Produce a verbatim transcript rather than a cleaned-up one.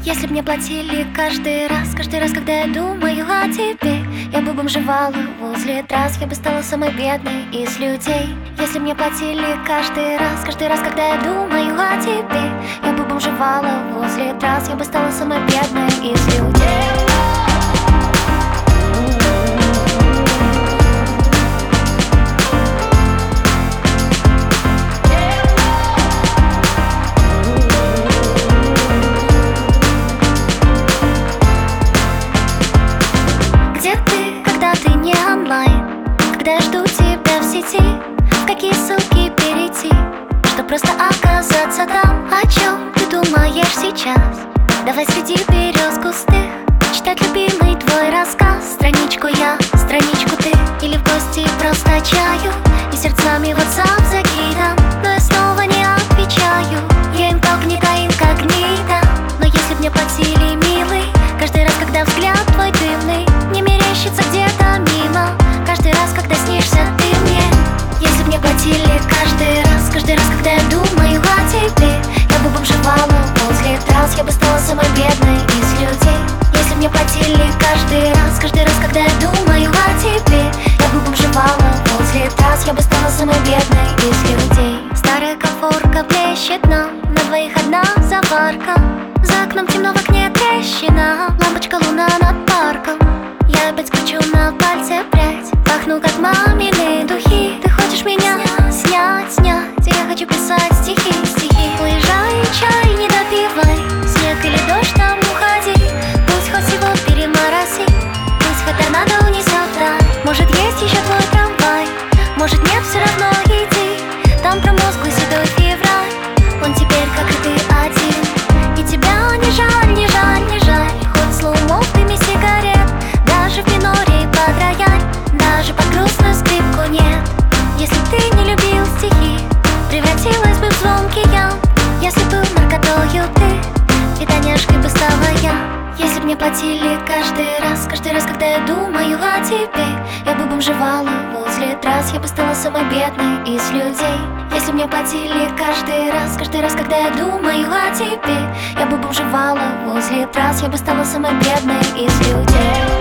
Если б мне платили каждый раз, каждый раз, когда я думаю о тебе, я бы бомжевала возле трасс, я бы стала самой бедной из людей. Если б мне платили каждый раз, каждый раз, когда я думаю о тебе, я бы бомжевала возле трасс, я бы стала самой бедной из людей. Когда я жду тебя в сети, в какие ссылки перейти, чтоб просто оказаться там? О чем ты думаешь сейчас? Давай среди берез густых читать любимый твой рассказ. Страничку я, страничку ты, или в гости просто чаю и сердцами WhatsApp закидам. Но я снова не отвечаю, я инкогнито, инкогнито. Но если б мне платили, милый, каждый раз, когда взгляд твой дымный не мерещится где-то мимо, каждый раз, когда снишься ты мне. Если б мне платили каждый раз, каждый раз, когда я думаю о тебе, я бы бомжевала возле трасс, я бы стала самой бедной из людей. Если б мне платили каждый раз, каждый раз, когда я думаю о тебе, я бы бомжевала возле трасс, я бы стала самой бедной из людей. Старая конфорка блещет нам, на двоих одна заварка, за окном темно, в окне трещина, лампочка луна над парком. Я опять кручу на пальце прядь, пахну как мамины духи. Ты хочешь меня снять, снять, я хочу писать стихи, стихи. Уезжай, чай не допивай, снег или дождь, там уходи. Пусть хоть всего перемороси, пусть хоть торнадо унесет вдаль. Может есть еще твой трамвай, может нет, все равно иди. Там промозглый седой февраль, он теперь как и ты один. И тебя не жаль, не жаль, не жаль, хоть слоумо в дыме сигарет, даже в миноре под рояль, даже под грустную скрипку нет. Если б ты не любил стихи, превратилась бы в звонкий ям. Если был наркотою ты, фитоняшкой бы стала я. Если б мне платили каждый раз, каждый раз, когда я думаю о тебе, я бы бомжевала возле трасс, я бы стала самой бедной из людей. Если б мне платили каждый раз, каждый раз, когда я думаю о тебе, я бы бомжевала возле трасс, я бы стала самой бедной из людей.